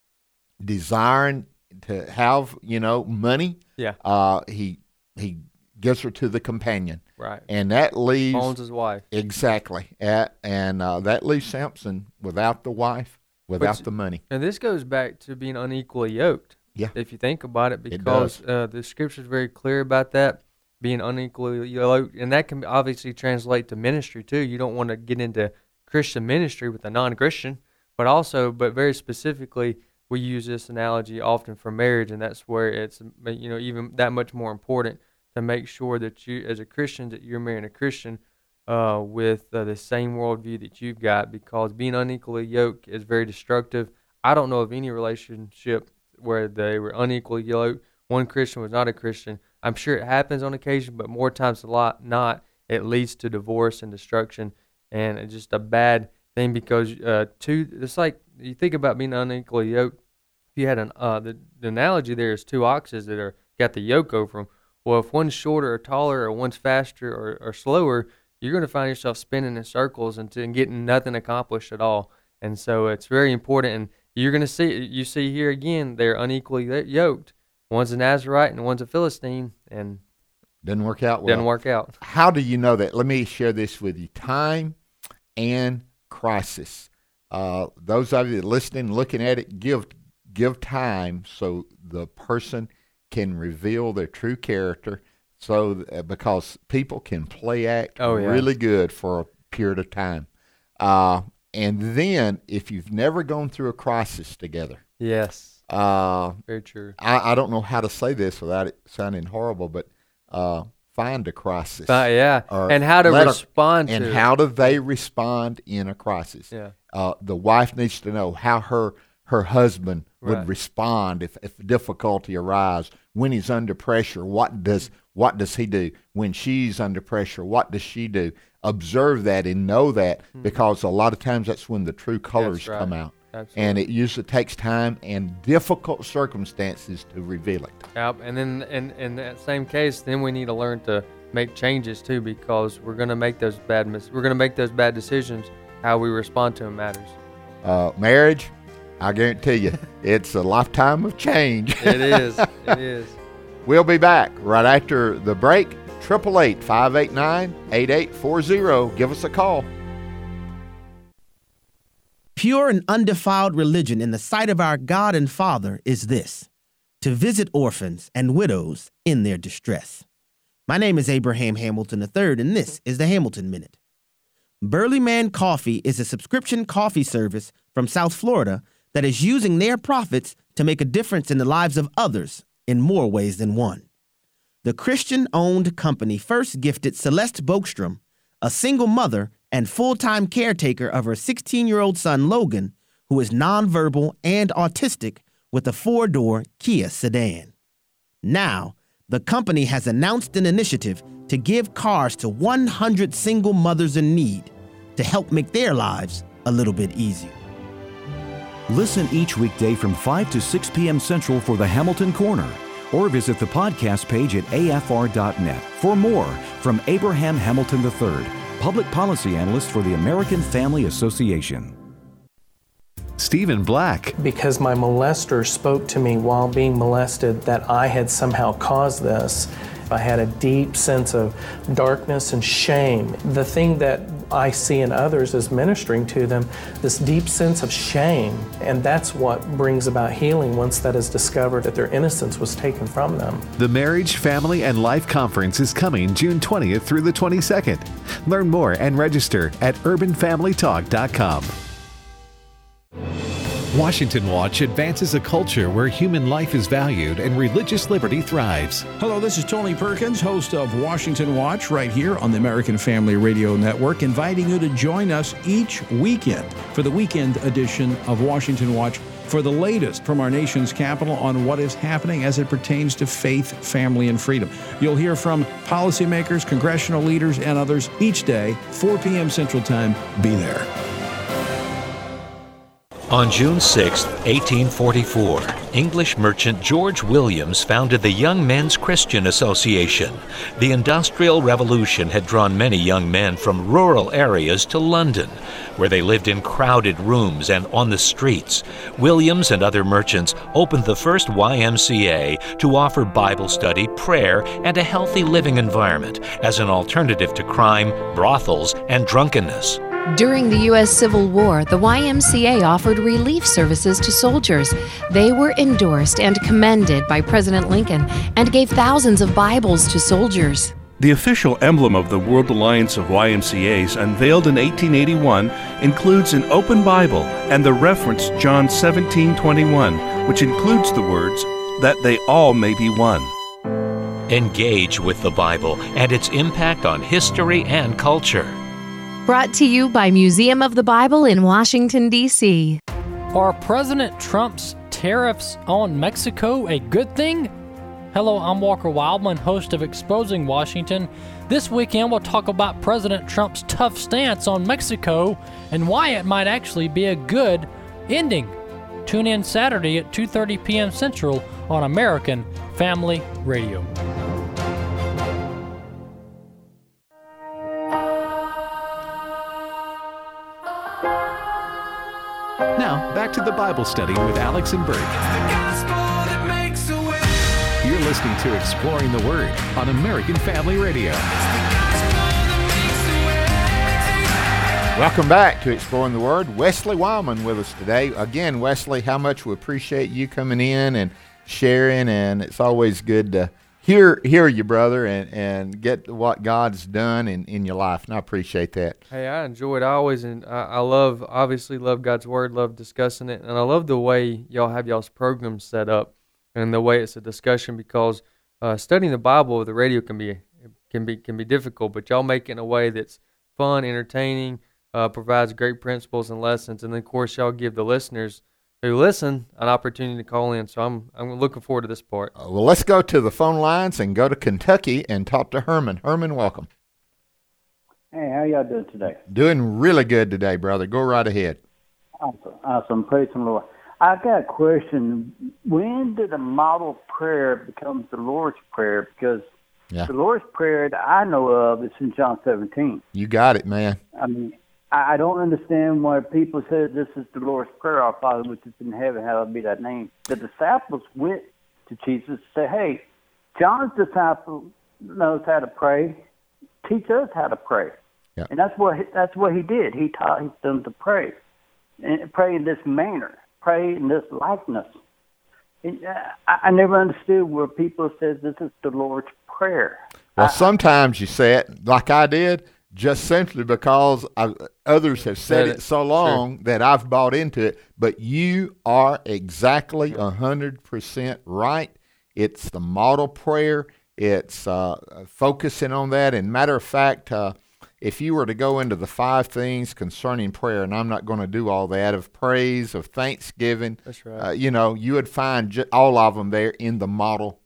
desiring to have, you know, money, Yeah. uh, he he gives her to the companion. Right. And that leaves Owns his wife. exactly, at, and uh, that leaves Samson without the wife, without Which- the money. And this goes back to being unequally yoked. Yeah. If you think about it, It because does. uh, the scripture is very clear about that, being unequally yoked. And that can obviously translate to ministry, too. You don't want to get into Christian ministry with a non-Christian, but also, but very specifically, we use this analogy often for marriage, and that's where it's, you know, even that much more important to make sure that you, as a Christian, that you're marrying a Christian uh, with uh, the same worldview that you've got, because being unequally yoked is very destructive. I don't know of any relationship where they were unequally yoked. One Christian was not a Christian. I'm sure it happens on occasion, but more times than lot not, it leads to divorce and destruction, and it's just a bad thing because uh, two. It's like you think about being unequally yoked. If you had an uh, the, the analogy there is two oxes that are got the yoke over them. Well, if one's shorter or taller, or one's faster or, or slower, you're going to find yourself spinning in circles and, and getting nothing accomplished at all. And so it's very important. And you're going to see, you see here again, they're unequally yoked. One's a Nazarite and one's a Philistine, and Doesn't work out well. doesn't work out. How do you know that? Let me share this with you. Time and crisis. Uh, those of you that are listening, looking at it, give give time so the person can reveal their true character. So uh, because people can play act Oh, yeah. really good for a period of time. Uh, and then if you've never gone through a crisis together, Yes, uh, very true. I, I don't know how to say this without it sounding horrible, but uh, find a crisis. Uh, yeah, Or and how to let a- respond and to how do they respond in a crisis? Yeah. Uh, the wife needs to know how her her husband would Right. respond if, if difficulty arises. When he's under pressure, what does what does he do? When she's under pressure, what does she do? Observe that and know that, because a lot of times that's when the true colors Mm-hmm. right. come out. Absolutely. And it usually takes time and difficult circumstances to reveal it. Yep, and then in, in that same case, then we need to learn to make changes too, because we're going to make those bad mis- we're going to make those bad decisions. How we respond to them matters. Uh, marriage, I guarantee you, it's a lifetime of change. It is. It is. We'll be back right after the break. eight eight eight, five eight nine, eight eight four zero. Give us a call. Pure and undefiled religion in the sight of our God and Father is this: to visit orphans and widows in their distress. My name is Abraham Hamilton the third, and this is the Hamilton Minute. Burley Man Coffee is a subscription coffee service from South Florida that is using their profits to make a difference in the lives of others in more ways than one. The Christian-owned company first gifted Celeste Bokstrom, a single mother and full-time caretaker of her sixteen-year-old son Logan, who is nonverbal and autistic, with a four-door Kia sedan. Now, the company has announced an initiative to give cars to one hundred single mothers in need to help make their lives a little bit easier. Listen each weekday from five to six p.m. Central for the Hamilton Corner, or visit the podcast page at A F R dot net for more from Abraham Hamilton the third, Public Policy Analyst for the American Family Association. Stephen Black. Because my molester spoke to me while being molested that I had somehow caused this, I had a deep sense of darkness and shame. The thing that I see in others is ministering to them, this deep sense of shame. And that's what brings about healing once that is discovered that their innocence was taken from them. The Marriage, Family, and Life Conference is coming June twentieth through the twenty-second. Learn more and register at urban family talk dot com. Washington Watch advances a culture where human life is valued and religious liberty thrives. Hello, this is Tony Perkins, host of Washington Watch, right here on the American Family Radio Network, inviting you to join us each weekend for the weekend edition of Washington Watch for the latest from our nation's capital on what is happening as it pertains to faith, family, and freedom. You'll hear from policymakers, congressional leaders, and others each day, four p.m. Central Time. Be there. On June sixth, eighteen forty-four, English merchant George Williams founded the Young Men's Christian Association. The Industrial Revolution had drawn many young men from rural areas to London, where they lived in crowded rooms and on the streets. Williams and other merchants opened the first Y M C A to offer Bible study, prayer, and a healthy living environment as an alternative to crime, brothels, and drunkenness. During the U S Civil War, the Y M C A offered relief services to soldiers. They were endorsed and commended by President Lincoln and gave thousands of Bibles to soldiers. The official emblem of the World Alliance of Y M C As, unveiled in eighteen eighty-one, includes an open Bible and the reference John seventeen twenty-one, which includes the words, "that they all may be one." Engage with the Bible and its impact on history and culture. Brought to you by Museum of the Bible in Washington, D C Are President Trump's tariffs on Mexico a good thing? Hello, I'm Walker Wildman, host of Exposing Washington. This weekend we'll talk about President Trump's tough stance on Mexico and why it might actually be a good ending. Tune in Saturday at two thirty p.m. Central on American Family Radio. Now, back to the Bible study with Alex and Bert. You're listening to Exploring the Word on American Family Radio. Welcome back to Exploring the Word. Wesley Wildman with us today. Again, Wesley, how much we appreciate you coming in and sharing, and it's always good to hear hear you, brother, and, and get what God's done in, in your life, and I appreciate that. Hey, I enjoy it always, and I, I love, obviously love God's Word, love discussing it, and I love the way y'all have y'all's programs set up and the way it's a discussion, because uh, studying the Bible with the radio can be can be can be difficult, but y'all make it in a way that's fun, entertaining, uh, provides great principles and lessons, and then of course y'all give the listeners who listen an opportunity to call in. So I'm I'm looking forward to this part. Uh, well, let's go to the phone lines and go to Kentucky and talk to Herman. Herman, welcome. Hey, how y'all doing today? Doing really good today, brother. Go right ahead. Awesome. Awesome. Praise the Lord. I got a question. When did the model prayer become the Lord's Prayer? Because yeah. the Lord's Prayer that I know of is in John seventeen. You got it, man. I mean, I don't understand why people say this is the Lord's Prayer, our Father which is in heaven, hallowed be thy name. The disciples went to Jesus and said, hey, John's disciple knows how to pray. Teach us how to pray. Yeah. And that's what, that's what he did. He taught them to pray. And pray in this manner. Pray in this likeness. And I, I never understood where people said this is the Lord's Prayer. Well, I, sometimes you say it like I did, just simply because I, others have said it so long sure. that I've bought into it. But you are exactly one hundred percent right. It's the model prayer. It's uh, focusing on that. And matter of fact, uh, if you were to go into the five things concerning prayer, and I'm not going to do all that, of praise, of thanksgiving, That's right. uh, you know, you would find ju- all of them there in the model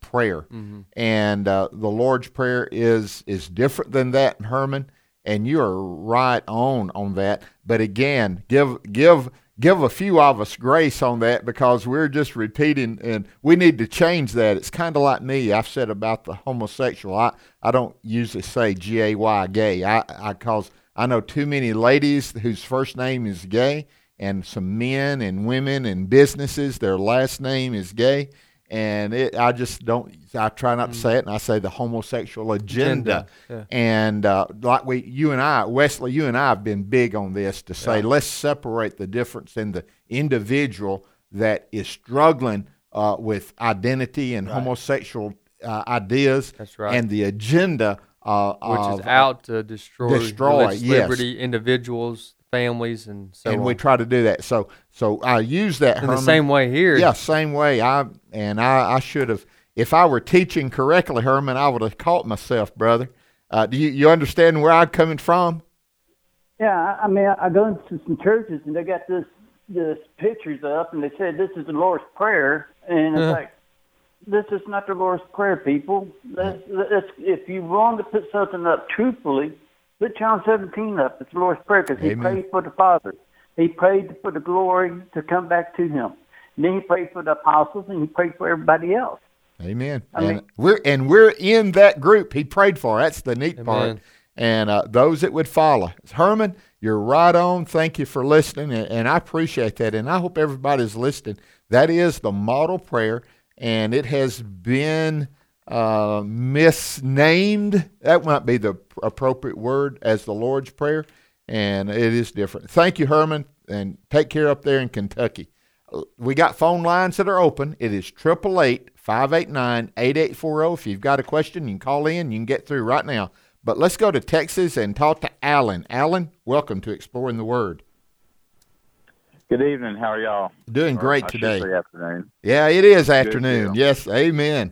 prayer. Mhm. And uh, the Lord's Prayer is is different than that, Herman, and you are right on on that. But again, give give give a few of us grace on that, because we're just repeating, and we need to change that. It's kind of like me. I've said about the homosexual. I, I don't usually say G A Y, gay. I I cause I know too many ladies whose first name is gay, and some men and women and businesses, their last name is gay. And it, I just don't, I try not to say it, and I say the homosexual agenda. Agenda, And uh, like we, you and I, Wesley, you and I have been big on this to say, Yeah. let's separate the difference in the individual that is struggling uh, with identity and homosexual uh, ideas. That's right. And the agenda uh, Which of, is out to destroy, destroy, religious yes. liberty, individuals, families, and so and on. we try to do that. So, so I use that In the Herman. same way here. Yeah, same way. I and I, I should have. If I were teaching correctly, Herman, I would have caught myself, brother. Uh, do you you understand where I'm coming from? Yeah, I I mean, I I go into some churches and they got this this pictures up, and they said this is the Lord's Prayer, and it's Yeah. like, this is not the Lord's Prayer, people. That's, that's, if you want to put something up truthfully, put John seventeen up. It's the Lord's Prayer, because he Amen. prayed for the Father. He prayed for the glory to come back to him. And then he prayed for the apostles, and he prayed for everybody else. Amen. I and mean- we're and we're in that group he prayed for. That's the neat part. Amen. And uh, those that would follow. Herman, you're right on. Thank you for listening, and, and I appreciate that. And I hope everybody's listening. That is the model prayer, and it has been uh, misnamed. That might be the appropriate word, as the Lord's Prayer, and it is different. Thank you, Herman, and take care up there in Kentucky. We got phone lines that are open. It is eight eight eight, five eight nine, eight eight four zero. If you've got a question, you can call in. You can get through right now. But let's go to Texas and talk to Alan. Alan, welcome to Exploring the Word. Good evening. How are y'all? Doing Or great I should today. say afternoon. Yeah, it is Good afternoon. deal. Yes, amen.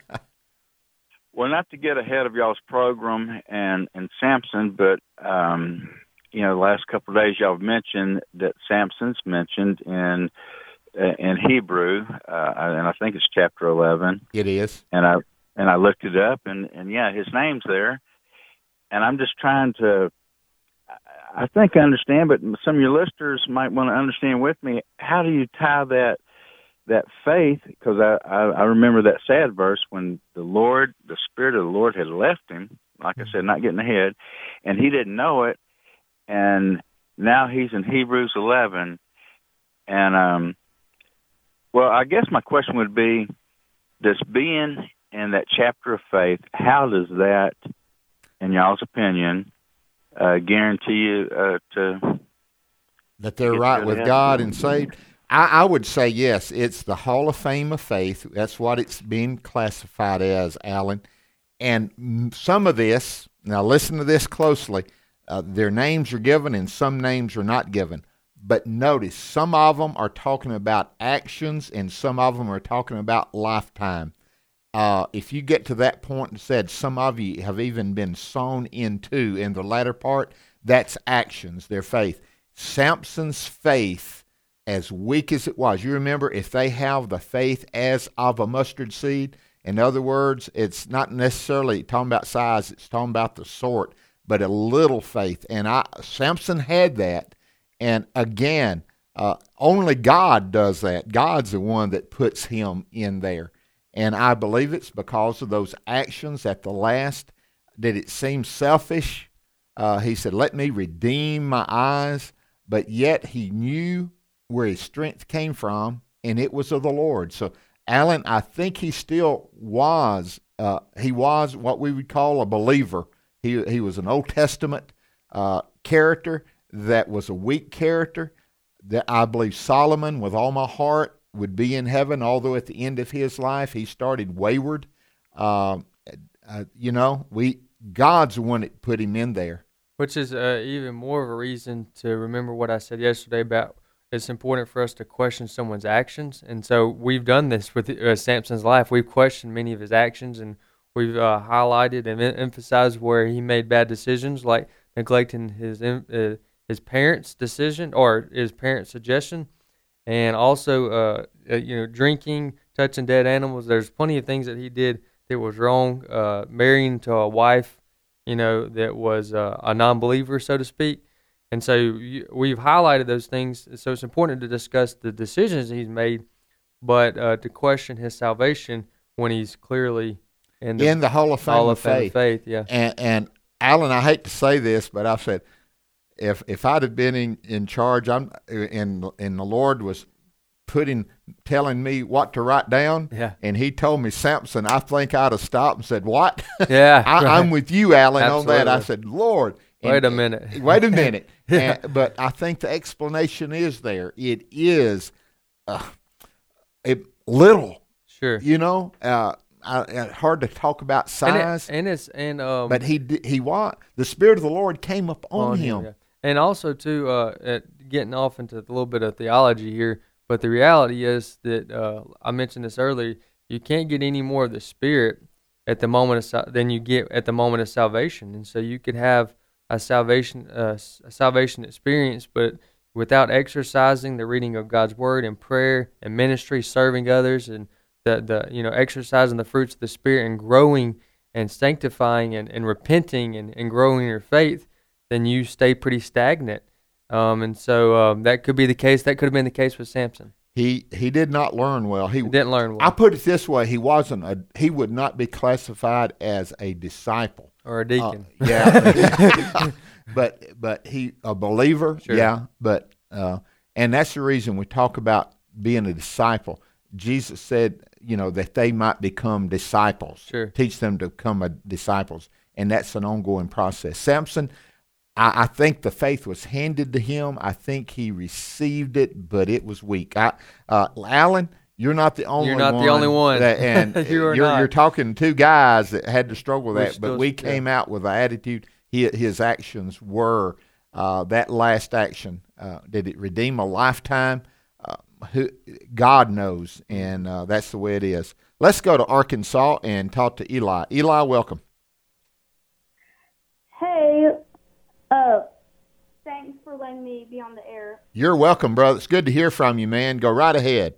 Well, not to get ahead of y'all's program and, and Samson, but, um, you know, the last couple of days y'all have mentioned that Samson's mentioned in in Hebrew, uh, and I think it's chapter eleven. It is. And I and I looked it up, and, and yeah, his name's there. And I'm just trying to, I think I understand, but some of your listeners might want to understand with me, how do you tie that that faith, because I, I, I remember that sad verse when the Lord, the Spirit of the Lord had left him, like I said, not getting ahead, and he didn't know it, and now he's in Hebrews eleven, and, um, well, I guess my question would be, does being in that chapter of faith, how does that, in y'all's opinion, uh, guarantee you uh, to... That they're Get right to with heaven. God and saved. I, I would say yes. It's the Hall of Fame of faith. That's what it's being classified as, Alan. And mm, some of this, now listen to this closely, uh, their names are given and some names are not given. But notice, some of them are talking about actions and some of them are talking about lifetime. Uh, if you get to that point and said some of you have even been sown into in the latter part, that's actions, their faith. Samson's faith, as weak as it was, you remember, if they have the faith as of a mustard seed, in other words, it's not necessarily talking about size, it's talking about the sort, but a little faith. And I, Samson had that, and again, uh, only God does that. God's the one that puts him in there. And I believe it's because of those actions at the last. Did it seem selfish? Uh, he said, let me redeem my eyes. But yet he knew where his strength came from, and it was of the Lord. So, Alan, I think he still was, uh, he was what we would call a believer. He, he was an Old Testament uh, character that was a weak character. That I believe Solomon, with all my heart, would be in heaven, although at the end of his life he started wayward. Uh, uh, you know, we God's the one that put him in there. Which is uh, even more of a reason to remember what I said yesterday about it's important for us to question someone's actions. And so we've done this with uh, Samson's life. We've questioned many of his actions, and we've uh, highlighted and em- emphasized where he made bad decisions, like neglecting his uh, his parents' decision or his parents' suggestion, and also uh, uh, you know drinking, touching dead animals. There's plenty of things that he did that was wrong. Uh, marrying to a wife, you know, that was uh, a non-believer, so to speak. And so you, we've highlighted those things. So it's important to discuss the decisions he's made, but uh, to question his salvation when he's clearly in the, in the Hall of Fame Hall of of Fame Faith. of Faith. Yeah. And, and Alan, I hate to say this, but I've said, if if I'd have been in, in charge, I'm and and the Lord was putting telling me what to write down, yeah. and He told me Samson, I think I'd have stopped and said, "What?" Yeah, I, right. I'm with you, Alan, Absolutely. on that. I said, "Lord, wait and, a minute, wait a minute." yeah. and, but I think the explanation is there. It is uh, it, little, sure. You know, uh, I, hard to talk about size, and, it, and it's and um, but he he was the Spirit of the Lord came up on, on him. him yeah. And also, too, uh, at getting off into a little bit of theology here, but the reality is that uh, I mentioned this earlier. You can't get any more of the Spirit at the moment of sal- than you get at the moment of salvation, and so you could have a salvation uh, a salvation experience, but without exercising the reading of God's Word and prayer and ministry, serving others, and the the you know exercising the fruits of the Spirit and growing and sanctifying and, and repenting and, and growing your faith, then you stay pretty stagnant. Um, and so um, that could be the case. That could have been the case with Samson. He he did not learn well. He, he didn't learn well. I put it this way: he wasn't a. He would not be classified as a disciple or a deacon. Uh, yeah, but but he a believer. Sure. Yeah, but uh, and that's the reason we talk about being a disciple. Jesus said, you know, that they might become disciples. Sure. Teach them to become a disciples, and that's an ongoing process. Samson. I, I think the faith was handed to him. I think he received it, but it was weak. I, uh, Alan, you're not the only You're not one. the only one. That, and you are you're, not. you're talking to two guys that had to struggle with We're that, still- but we yeah. came out with the attitude. He, his actions were uh, that last action. Uh, did it redeem a lifetime? Uh, who, God knows, and uh, that's the way it is. Let's go to Arkansas and talk to Eli. Eli, welcome. Hey, uh, thanks for letting me be on the air. You're welcome, brother. It's good to hear from you, man. Go right ahead.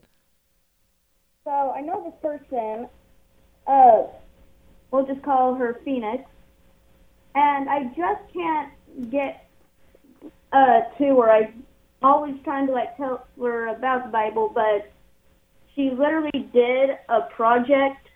So I know this person, uh, we'll just call her Phoenix, and I just can't get uh, to her. I always trying to like tell her about the Bible, but she literally did a project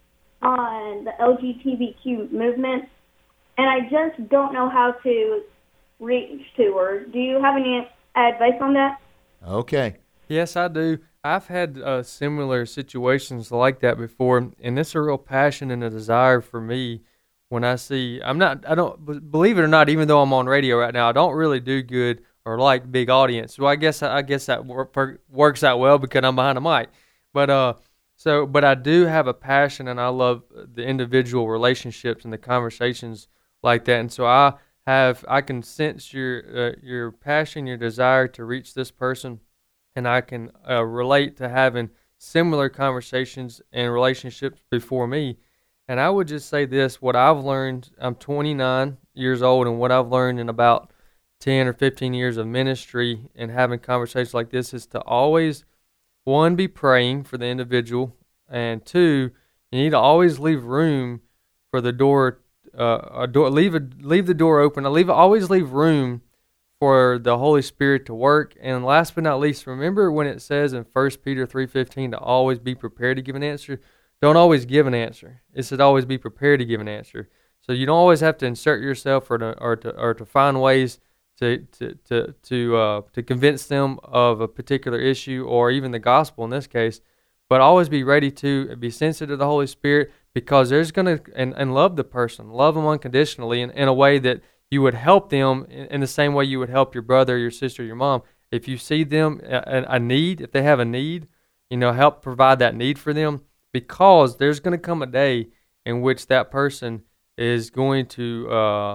on the L G B T Q movement, and I just don't know how to reach to her. Do you have any advice on that? Okay. Yes, I do. I've had uh, similar situations like that before, and it's a real passion and a desire for me when I see. I'm not. I don't b- believe it or not. Even though I'm on radio right now, I don't really do good or like big audience. So I guess I guess that wor- per- works out well because I'm behind a mic. But uh, so but I do have a passion, and I love the individual relationships and the conversations like that. And so I have I can sense your uh, your passion, your desire to reach this person, and I can uh, relate to having similar conversations and relationships before me. And I would just say this: what I've learned, I'm twenty-nine years old, and what I've learned in about ten or fifteen years of ministry and having conversations like this is to always, one, be praying for the individual, and two, you need to always leave room for the door. Uh, a door, leave a, leave the door open. I leave always leave room for the Holy Spirit to work. And last but not least, remember when it says in First Peter three fifteen to always be prepared to give an answer. Don't always give an answer. It said always be prepared to give an answer. So you don't always have to insert yourself or to or to or to find ways to to to to uh, to convince them of a particular issue or even the gospel in this case. But always be ready to be sensitive to the Holy Spirit, because there's going to, and, and love the person, love them unconditionally in, in a way that you would help them in, in the same way you would help your brother, your sister, your mom. If you see them a, a need, if they have a need, you know, help provide that need for them, because there's going to come a day in which that person is going to uh,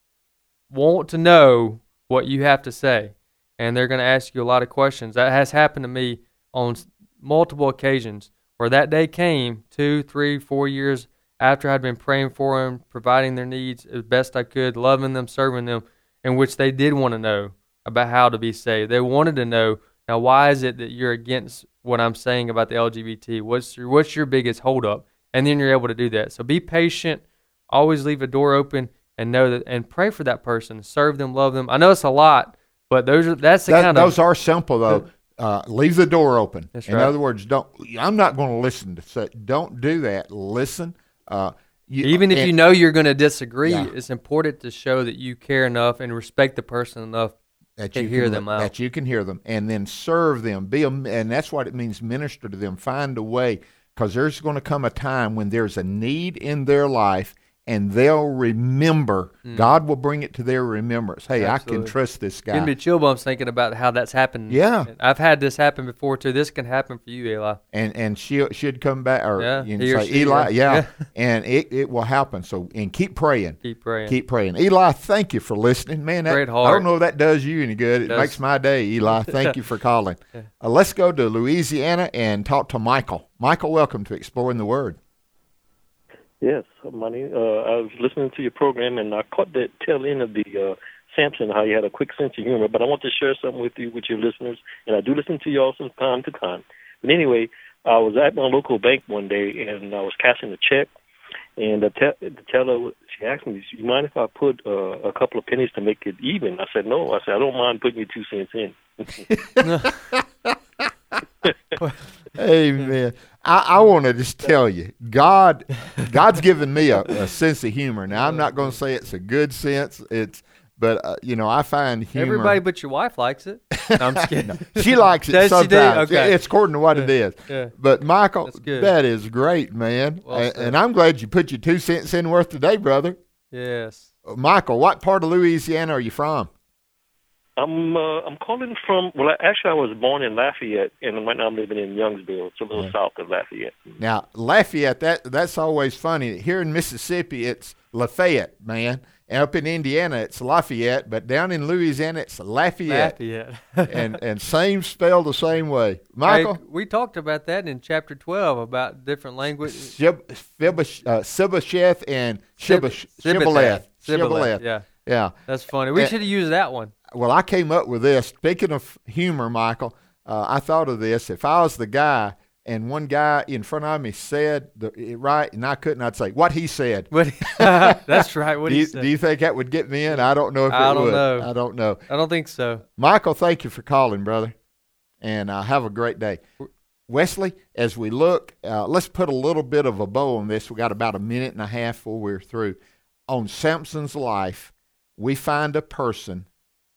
want to know what you have to say, and they're going to ask you a lot of questions. That has happened to me on multiple occasions, where that day came two, three, four years after I'd been praying for them, providing their needs as best I could, loving them, serving them, in which they did want to know about how to be saved. They wanted to know, now, why is it that you're against what I'm saying about the L G B T? What's your, what's your biggest holdup? And then you're able to do that. So be patient. Always leave a door open and know that, and pray for that person. Serve them, love them. I know it's a lot, but those are that's the that, kind of those are simple though. Uh, leave the door open. That's In right. other words, don't. I'm not going to listen to such. Don't do that. Listen. Uh, you, Even if and- you know you're going to disagree, Yeah. it's important to show that you care enough and respect the person enough that to you hear can, them out. That you can hear them, and then serve them. Be a, and that's what it means. Minister to them. Find a way, because there's going to come a time when there's a need in their life, and they'll remember. Mm. God will bring it to their remembrance. Hey, I Absolutely. can trust this guy. Give me chill bumps thinking about how that's happened. Yeah. I've had this happen before too. This can happen for you, Eli. and and she should come back, or Yeah, you he or say she, Eli, yeah. yeah, and it, it will happen. So and keep praying, Keep praying. keep praying. Eli, thank you for listening, man. That, Great I heart. don't know if that does you any good. It Does. makes my day, Eli. Thank you for calling. Yeah. Uh, let's go to Louisiana and talk to Michael. Michael, welcome to Exploring the Word. Yes, money. Uh, I was listening to your program, and I caught that tail end of the uh, Samson, how you had a quick sense of humor. But I want to share something with you, with your listeners, and I do listen to y'all from time to time. But anyway, I was at my local bank one day, and I was cashing a check, and the, te- the teller, she asked me, "Do you mind if I put uh, a couple of pennies to make it even?" I said, "No." I said, "I don't mind putting you two cents in." Hey man, I, I want to just tell you, God, God's given me a, a sense of humor. Now I'm not going to say it's a good sense. It's, but uh, you know, I find humor. Everybody but your wife likes it. No, I'm just kidding. No, she likes it Does she do? sometimes. Okay. It's according to what it is. Yeah. But Michael, good. that is great, man. Well and, said. and I'm glad you put your two cents in worth today, brother. Yes. Uh, Michael, what part of Louisiana are you from? I'm uh, I'm calling from. Well, actually, I was born in Lafayette, and right now I'm living in Youngsville. It's a little Yeah. south of Lafayette. Now, Lafayette, that that's always funny. Here in Mississippi, it's Lafayette, man. And up in Indiana, it's Lafayette. But down in Louisiana, it's Lafayette. Lafayette. and and same spelled the same way. Michael? Hey, we talked about that in chapter twelve about different language. Shib, Fibish, uh, Sibasheth and Shibash, Sib- Shibboleth. Sibboleth, yeah. Yeah. That's funny. We And- should have used that one. Well, I came up with this. Speaking of humor, Michael, uh, I thought of this. If I was the guy and one guy in front of me said the, it right and I couldn't, I'd say, what he said. What, that's right. What do, he you, said. do you think that would get me in? I don't know if I it don't would. know. I don't know. I don't think so. Michael, thank you for calling, brother. And uh, have a great day. Wesley, as we look, uh, let's put a little bit of a bow on this. We got about a minute and a half before we're through. On Samson's life, we find a person.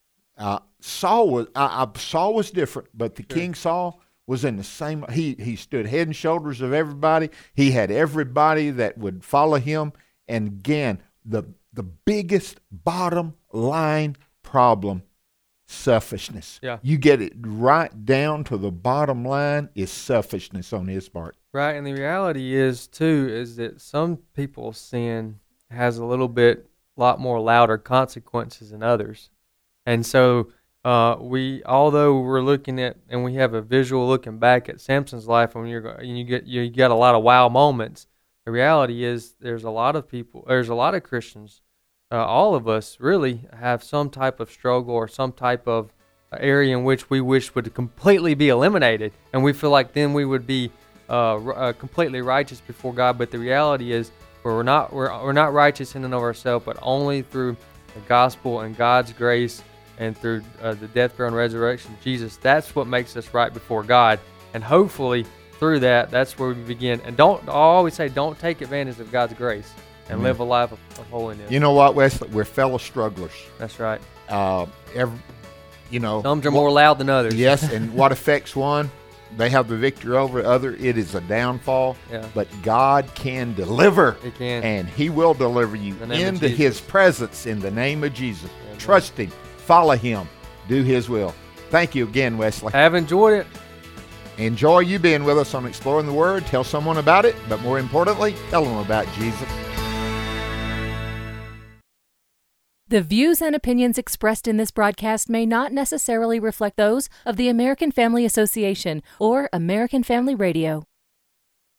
Uh, Saul was uh, uh, Saul was different, but the King Saul was in the same. He he stood head and shoulders of everybody. He had everybody that would follow him. And again, the the biggest bottom line problem: selfishness. Yeah. You get it right down to the bottom line is selfishness on his part. Right, and the reality is too is that some people's sin has a little bit, lot more louder consequences than others, and so uh, we, although we're looking at and we have a visual looking back at Samson's life, when you're and you get you get a lot of wow moments. The reality is there's a lot of people, there's a lot of Christians, uh, all of us really have some type of struggle or some type of area in which we wish would completely be eliminated, and we feel like then we would be uh, uh, completely righteous before God. But the reality is we're not we're, we're not righteous in and of ourselves, but only through the gospel and God's grace and through uh, the death, burial, and resurrection of Jesus. That's what makes us right before God, and hopefully through that, that's where we begin. And don't I always say, don't take advantage of God's grace and Amen. live a life of, of holiness. You know what, Wesley? We're fellow strugglers. That's right. Uh, every, you know, Some are more loud than others. Yes, and what affects one, they have the victory over the other. It is a downfall. Yeah. But God can deliver. He can. And He will deliver you In the name of into Jesus. His presence in the name of Jesus. Trust Him. Follow Him. Do His will. Thank you again, Wesley. I have enjoyed it. Enjoy you being with us on Exploring the Word. Tell someone about it, but more importantly, tell them about Jesus. The views and opinions expressed in this broadcast may not necessarily reflect those of the American Family Association or American Family Radio.